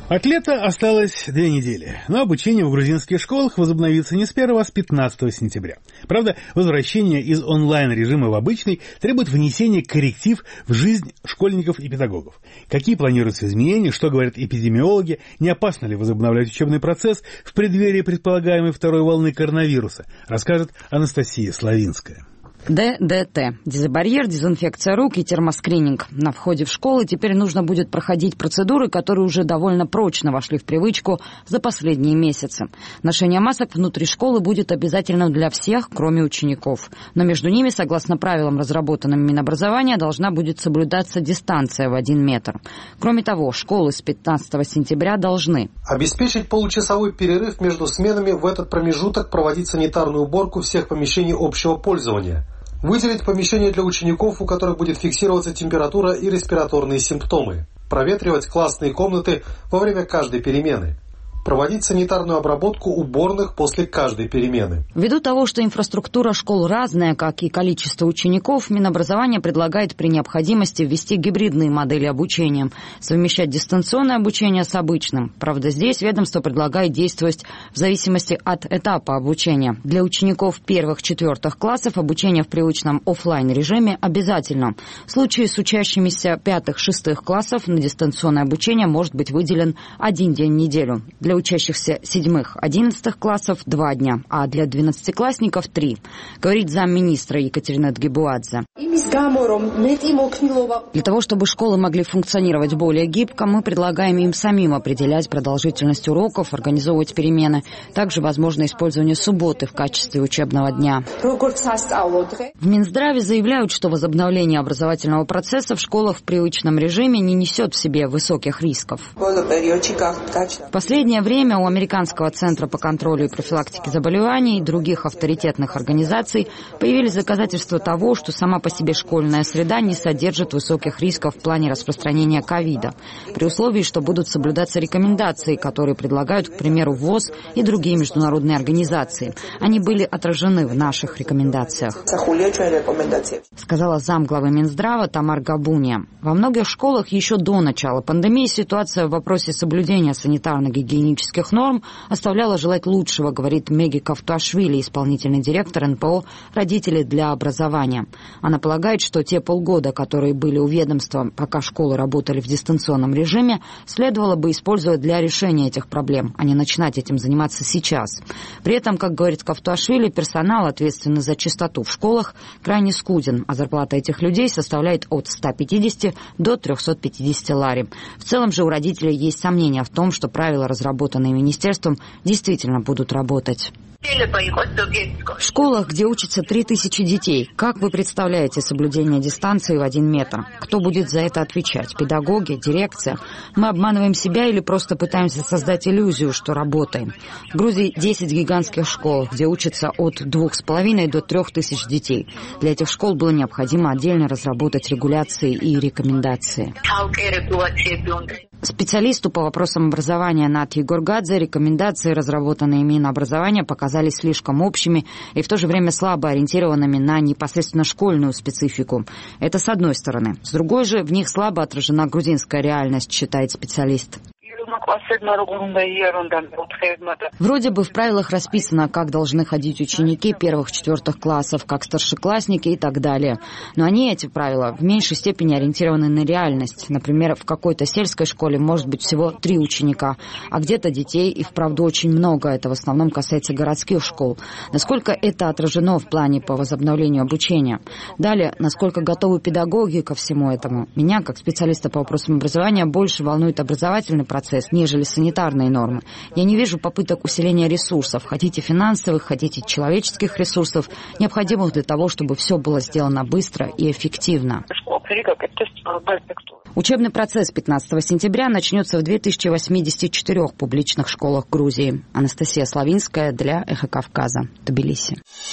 От лета осталось 2 недели, но обучение в грузинских школах возобновится не с 1, а с 15 сентября. Правда, возвращение из онлайн-режима в обычный требует внесения корректив в жизнь школьников и педагогов. Какие планируются изменения, что говорят эпидемиологи, не опасно ли возобновлять учебный процесс в преддверии предполагаемой второй волны коронавируса, расскажет Анастасия Славинская. ДДТ. Дезбарьер, дезинфекция рук и термоскрининг. На входе в школы теперь нужно будет проходить процедуры, которые уже довольно прочно вошли в привычку за последние месяцы. Ношение масок внутри школы будет обязательным для всех, кроме учеников. Но между ними, согласно правилам, разработанным Минобразования, должна будет соблюдаться дистанция в 1 метр. Кроме того, школы с 15 сентября должны обеспечить получасовой перерыв между сменами, в этот промежуток проводить санитарную уборку всех помещений общего пользования. Выделить помещения для учеников, у которых будет фиксироваться температура и респираторные симптомы. Проветривать классные комнаты во время каждой перемены. Проводить санитарную обработку уборных после каждой перемены. Ввиду того, что инфраструктура школ разная, как и количество учеников, Минобразование предлагает при необходимости ввести гибридные модели обучения, совмещать дистанционное обучение с обычным. Правда, здесь ведомство предлагает действовать в зависимости от этапа обучения. Для учеников 1-4 классов обучение в привычном офлайн-режиме обязательно. В случае с учащимися 5-6 классов на дистанционное обучение может быть выделен 1 день в неделю. Для учащихся 7-11 классов 2 дня, а для 12-классников 3, говорит замминистра Екатерина Дгибуадзе. Для того, чтобы школы могли функционировать более гибко, мы предлагаем им самим определять продолжительность уроков, организовывать перемены. Также возможно использование субботы в качестве учебного дня. В Минздраве заявляют, что возобновление образовательного процесса в школах в привычном режиме не несет в себе высоких рисков. В последнее время у Американского центра по контролю и профилактике заболеваний и других авторитетных организаций появились доказательства того, что сама по себе школьная среда не содержит высоких рисков в плане распространения ковида, при условии, что будут соблюдаться рекомендации, которые предлагают, к примеру, ВОЗ и другие международные организации. Они были отражены в наших рекомендациях, сказала замглавы Минздрава Тамар Габуния. Во многих школах еще до начала пандемии ситуация в вопросе соблюдения санитарно-гигиенических норм оставляла желать лучшего, говорит Меги Кавтуашвили, исполнительный директор НПО «Родители для образования». Она полагает, что те полгода, которые были у ведомства, пока школы работали в дистанционном режиме, следовало бы использовать для решения этих проблем, а не начинать этим заниматься сейчас. При этом, как говорит Кавтуашвили, персонал, ответственный за чистоту в школах, крайне скуден, а зарплата этих людей составляет от 150 до 350 лари. В целом же у родителей есть сомнения в том, что правила, разработанные министерством, действительно будут работать. В школах, где учатся 3000 детей, как вы представляете соблюдение дистанции в 1 метр? Кто будет за это отвечать? Педагоги? Дирекция? Мы обманываем себя или просто пытаемся создать иллюзию, что работаем? В Грузии 10 гигантских школ, где учатся от 2500 до 3000 детей. Для этих школ было необходимо отдельно разработать регуляции и рекомендации. Специалисту по вопросам образования Нат Егоргадзе рекомендации, разработанные Минобразования, показались слишком общими и в то же время слабо ориентированными на непосредственно школьную специфику. Это с одной стороны. С другой же, в них слабо отражена грузинская реальность, считает специалист. Вроде бы в правилах расписано, как должны ходить ученики 1-4 классов, как старшеклассники и так далее. Но они, эти правила, в меньшей степени ориентированы на реальность. Например, в какой-то сельской школе может быть всего 3 ученика, а где-то детей и вправду очень много. Это в основном касается городских школ. Насколько это отражено в плане по возобновлению обучения? Далее, насколько готовы педагоги ко всему этому? Меня, как специалиста по вопросам образования, больше волнует образовательный процесс, нежели санитарные нормы. Я не вижу попыток усиления ресурсов, хотите финансовых, хотите человеческих ресурсов, необходимых для того, чтобы все было сделано быстро и эффективно. Учебный процесс 15 сентября начнется в 2084 публичных школах Грузии. Анастасия Славинская для Эхо Кавказа, Тбилиси.